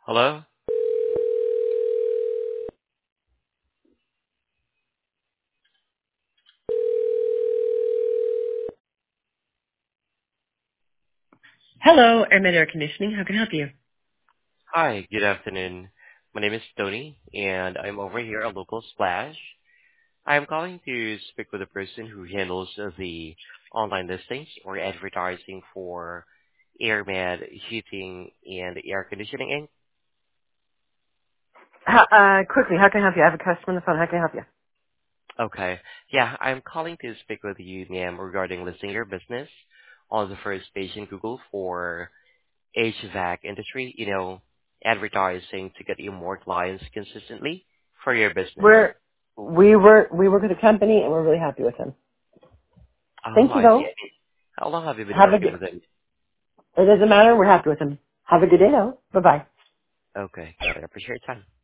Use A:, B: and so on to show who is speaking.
A: Hello?
B: Hello, Airmed Air Conditioning. How can I help you?
A: Hi, good afternoon. My name is Tony, and I'm over here at Local Splash. I'm calling to speak with the person who handles the online listings or advertising for AirMed Heating and Air Conditioning Inc.
B: Quickly, how can I help you? I have a customer on the phone. How can I help you?
A: Okay. Yeah, I'm calling to speak with you, ma'am, regarding listing your business on the first page in Google for HVAC industry, advertising to get you more clients consistently for your business.
B: We work with a company and we're really happy with them.
A: Oh,
B: Thank you
A: I see.
B: though.
A: How long have you been
B: Have a
A: working
B: good,
A: with them?
B: it doesn't matter. We're happy with them. Have a good day though. Bye bye.
A: Okay, got it. I appreciate your time.